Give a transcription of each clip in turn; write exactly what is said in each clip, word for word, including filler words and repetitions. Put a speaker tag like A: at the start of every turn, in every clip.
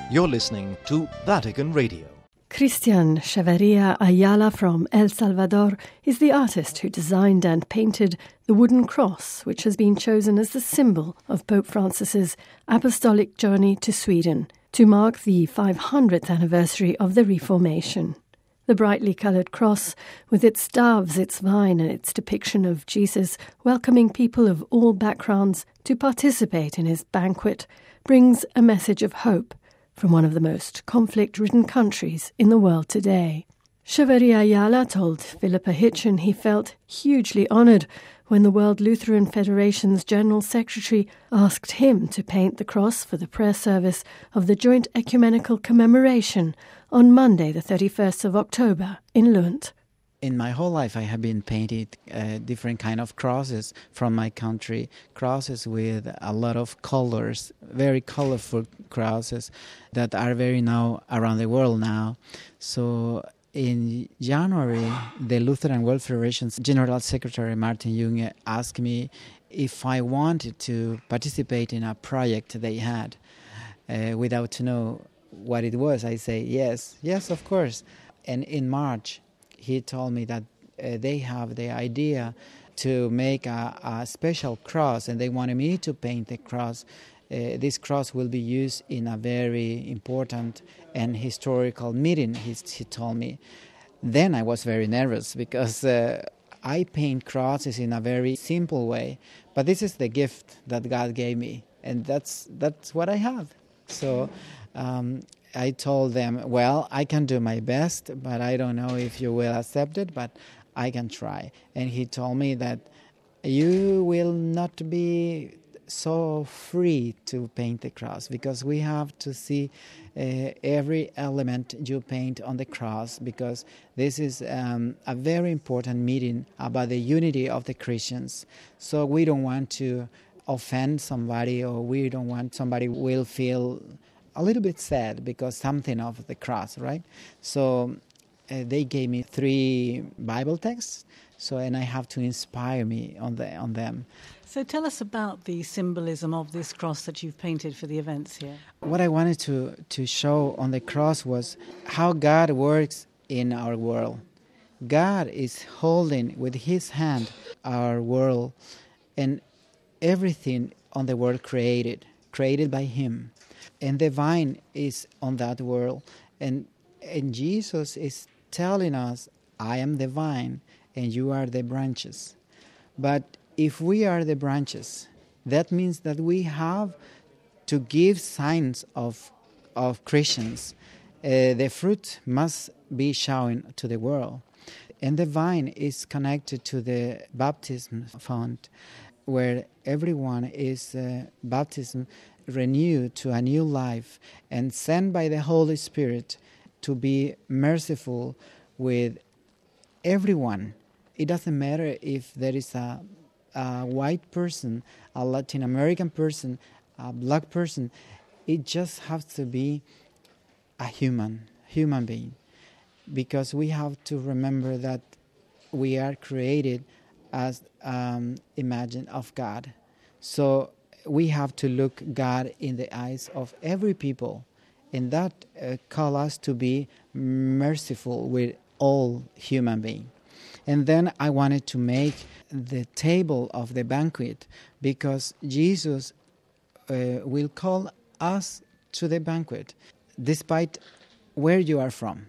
A: You're listening to Vatican Radio.
B: Cristian Chavarria Ayala from El Salvador is the artist who designed and painted the wooden cross, which has been chosen as the symbol of Pope Francis's apostolic journey to Sweden to mark the five hundredth anniversary of the Reformation. The brightly coloured cross, with its doves, its vine and its depiction of Jesus welcoming people of all backgrounds to participate in his banquet, brings a message of hope from one of the most conflict-ridden countries in the world today. Chavarria Ayala told Philippa Hitchen he felt hugely honoured when the World Lutheran Federation's General Secretary asked him to paint the cross for the prayer service of the joint ecumenical commemoration on Monday, the thirty-first of October, in Lund.
C: In my whole life, I have been painted uh, different kind of crosses from my country, crosses with a lot of colors, very colorful crosses that are very now around the world now. So in January, the Lutheran World Federation's General Secretary Martin Junge asked me if I wanted to participate in a project they had. Uh, without to know what it was, I say yes, yes, of course. And in March, he told me that uh, they have the idea to make a, a special cross, and they wanted me to paint the cross. Uh, this cross will be used in a very important and historical meeting, he, he told me. Then I was very nervous because uh, I paint crosses in a very simple way, but this is the gift that God gave me, and that's that's what I have. So um, I told them, well, I can do my best, but I don't know if you will accept it, but I can try. And he told me that you will not be so free to paint the cross because we have to see uh, every element you paint on the cross, because this is um, a very important meeting about the unity of the Christians. So we don't want to offend somebody, or we don't want somebody will feel a little bit sad because something of the cross, right? So uh, they gave me three Bible texts, so and I have to inspire me on the on them.
D: So tell us about the symbolism of this cross that you've painted for the events here.
C: What I wanted to, to show on the cross was how God works in our world. God is holding with his hand our world, and everything on the world created, created by him. And the vine is on that world. And, and Jesus is telling us, I am the vine and you are the branches. But if we are the branches, that means that we have to give signs of, of Christians. Uh, the fruit must be shown to the world. And the vine is connected to the baptism font, where everyone is uh, baptism renewed to a new life and sent by the Holy Spirit to be merciful with everyone. It doesn't matter if there is a, a white person, a Latin American person, a black person. It just has to be a human, human being, because we have to remember that we are created as um, image of God. So we have to look God in the eyes of every people, and that uh, call us to be merciful with all human beings. And then I wanted to make the table of the banquet, because Jesus uh, will call us to the banquet, despite where you are from.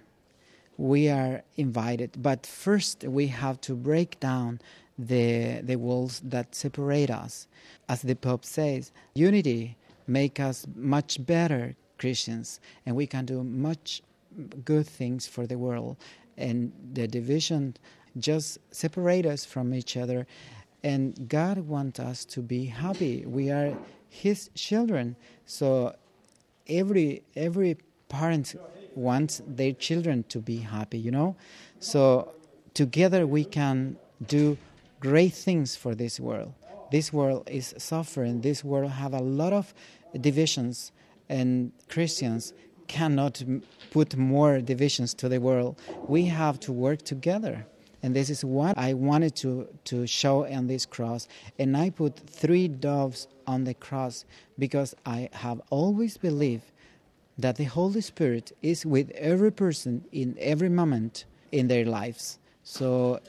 C: We are invited, but first we have to break down the the walls that separate us. As the Pope says, unity makes us much better Christians, and we can do much good things for the world. And the division just separate us from each other. And God wants us to be happy. We are his children. So every every parent wants their children to be happy, you know? So together we can do great things for this world. This world is suffering. This world have a lot of divisions, and Christians cannot put more divisions to the world. We have to work together. And this is what I wanted to, to show on this cross. And I put three doves on the cross because I have always believed that the Holy Spirit is with every person in every moment in their lives. So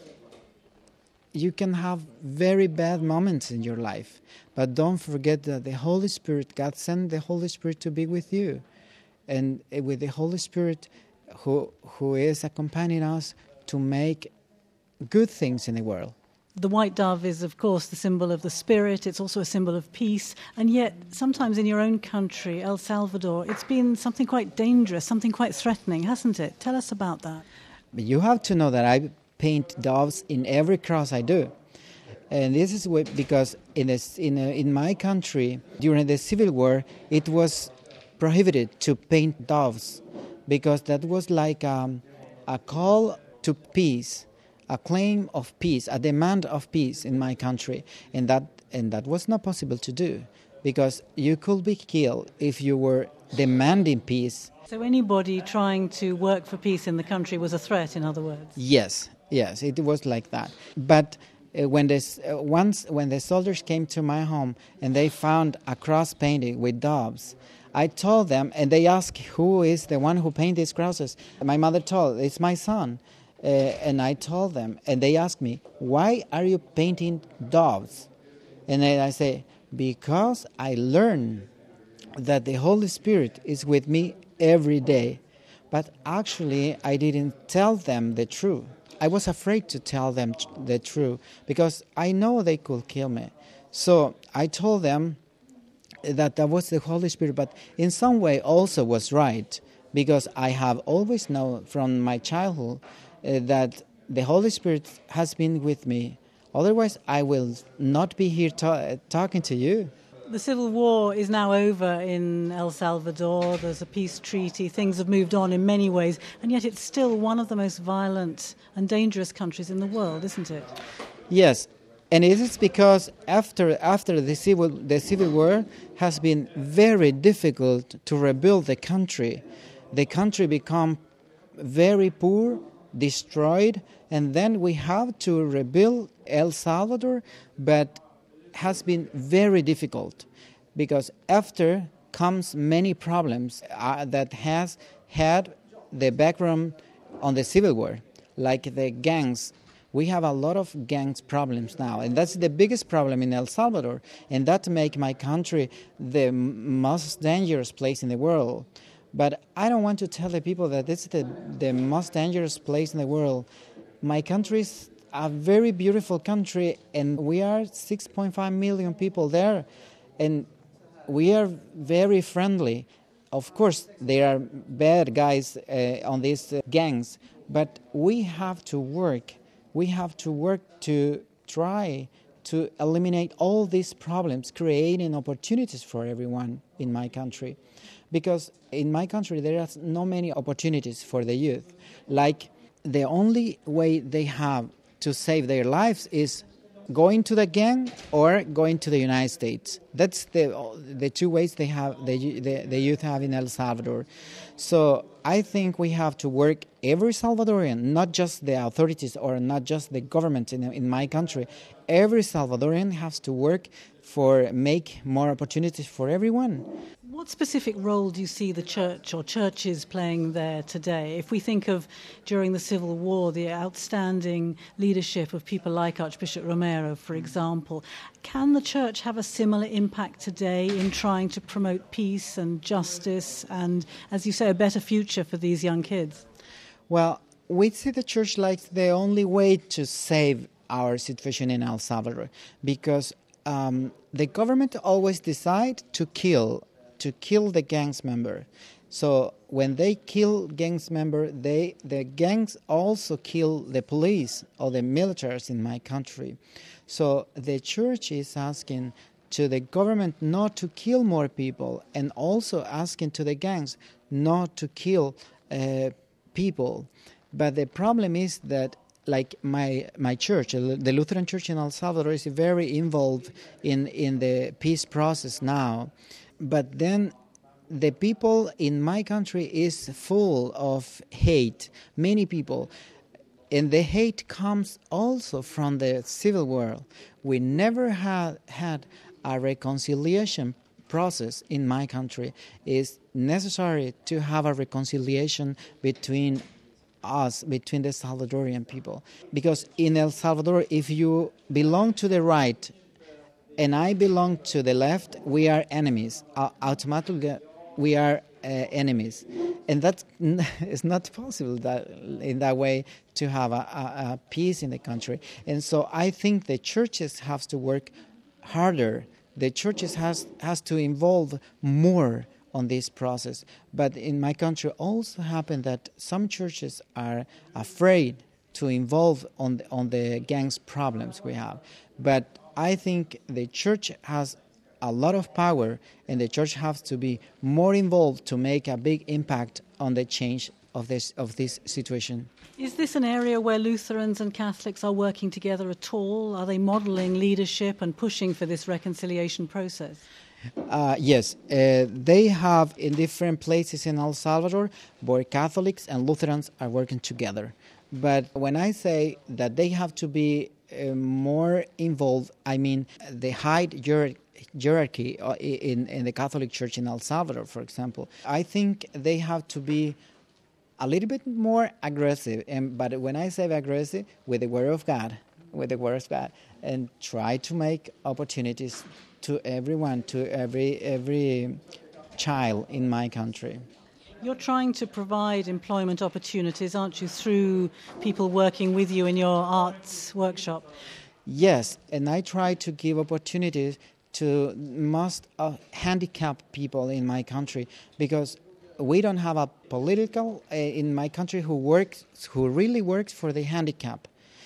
C: you can have very bad moments in your life, but don't forget that the Holy Spirit, God sent the Holy Spirit to be with you. And with the Holy Spirit who who is accompanying us to make good things in the world.
D: The white dove is, of course, the symbol of the Spirit. It's also a symbol of peace. And yet, sometimes in your own country, El Salvador, it's been something quite dangerous, something quite threatening, hasn't it? Tell us about that.
C: You have to know that I paint doves in every cross I do. And this is what, because in, this, in, a, in my country, during the Civil War, it was prohibited to paint doves because that was like um, a call to peace, a claim of peace, a demand of peace in my country, and that and that was not possible to do because you could be killed if you were demanding peace.
D: So anybody trying to work for peace in the country was a threat, in other words?
C: Yes, yes, it was like that. But uh, when this uh, once when the soldiers came to my home and they found a cross painted with doves, I told them, and they asked, who is the one who painted these crosses? My mother told, it's my son. Uh, and I told them, and they asked me, why are you painting doves? And then I say, because I learned that the Holy Spirit is with me every day. But actually, I didn't tell them the truth. I was afraid to tell them the truth because I know they could kill me. So I told them that that was the Holy Spirit, but in some way also was right, because I have always known from my childhood uh, that the Holy Spirit has been with me. Otherwise, I will not be here ta- talking to you.
D: The civil war is now over in El Salvador. There's a peace treaty. Things have moved on in many ways, and yet it's still one of the most violent and dangerous countries in the world, isn't it?
C: Yes. And it is because after after the civil the civil war has been very difficult to rebuild the country. The country become very poor, destroyed, and then we have to rebuild El Salvador, but has been very difficult because after comes many problems uh, that has had the background on the civil war, like the gangs. We have a lot of gangs problems now, and that's the biggest problem in El Salvador, and that makes my country the most dangerous place in the world. But I don't want to tell the people that this is the, the most dangerous place in the world. My country is a very beautiful country, and we are six point five million people there, and we are very friendly. Of course, there are bad guys uh, on these uh, gangs, but we have to work. We have to work to try to eliminate all these problems, creating opportunities for everyone in my country. Because in my country, there are not many opportunities for the youth. Like, the only way they have to save their lives is going to the gang or going to the United States. That's the the two ways they have the, the, the youth have in El Salvador. So I think we have to work, every Salvadorian, not just the authorities or not just the government in, in my country. Every Salvadorian has to work for make more opportunities for everyone.
D: What specific role do you see the church or churches playing there today? If we think of during the Civil War, the outstanding leadership of people like Archbishop Romero, for example, can the church have a similar impact today in trying to promote peace and justice and, as you say, a better future for these young kids?
C: Well, we see the church like the only way to save our situation in El Salvador, because um, the government always decide to kill to kill the gangs member. So when they kill gangs member, they the gangs also kill the police or the militaries in my country. So the church is asking to the government not to kill more people, and also asking to the gangs not to kill uh, people. But the problem is that, like my my church, the Lutheran Church in El Salvador, is very involved in, in the peace process now. But then the people in my country is full of hate, many people. And the hate comes also from the civil war. We never had, had a reconciliation process in my country, is necessary to have a reconciliation between us, between the Salvadorian people. Because in El Salvador, if you belong to the right and I belong to the left, we are enemies. Uh, automatically, we are uh, enemies. And that is not possible that in that way to have a, a, a peace in the country. And so I think the churches have to work harder. The churches has has to involve more on this process. But in my country also happened that some churches are afraid to involve on the, on the gangs problems we have. But I think the church has a lot of power, and the church has to be more involved to make a big impact on the change of this of this situation.
D: Is this an area where Lutherans and Catholics are working together at all? Are they modelling leadership and pushing for this reconciliation process?
C: Uh, yes, uh, they have in different places in El Salvador where Catholics and Lutherans are working together. But when I say that they have to be uh, more involved, I mean the high hier- hierarchy in, in the Catholic Church in El Salvador, for example. I think they have to be a little bit more aggressive. And, but when I say aggressive, with the Word of God, with the Word of God, and try to make opportunities to everyone, to every every child in my country.
D: You're trying to provide employment opportunities, aren't you, through people working with you in your arts workshop?
C: Yes, and I try to give opportunities to most uh, handicapped people in my country, because we don't have a political uh, in my country who works, who really works for the handicapped.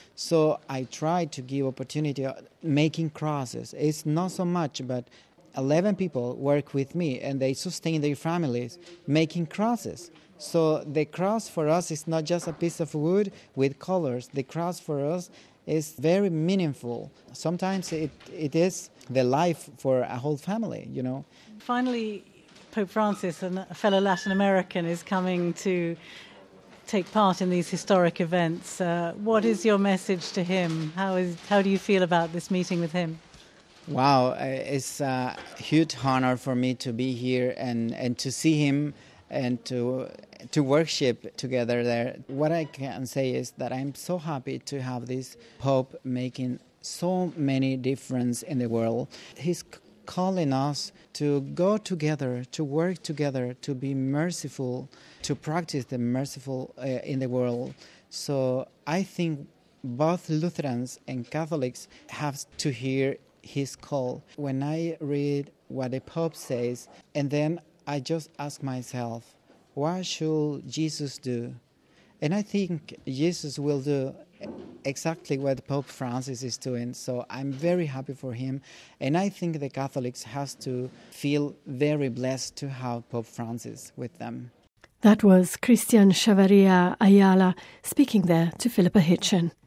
C: So I try to give opportunity uh, making crosses. It's not so much, but eleven people work with me and they sustain their families making crosses. So the cross for us is not just a piece of wood with colors. The cross for us is very meaningful. Sometimes it, it is the life for a whole family, you know.
D: Finally, Pope Francis, a fellow Latin American, is coming to take part in these historic events. Uh, what is your message to him? How is how do you feel about this meeting with him?
C: Wow, it's a huge honor for me to be here and, and to see him and to to worship together there. What I can say is that I'm so happy to have this Pope making so many difference in the world. He's calling us to go together, to work together, to be merciful, to practice the merciful uh, in the world. So I think both Lutherans and Catholics have to hear his call. When I read what the Pope says, and then I just ask myself, what should Jesus do? And I think Jesus will do exactly what Pope Francis is doing. So I'm very happy for him. And I think the Catholics have to feel very blessed to have Pope Francis with them.
B: That was Christian Chavarria Ayala speaking there to Philippa Hitchen.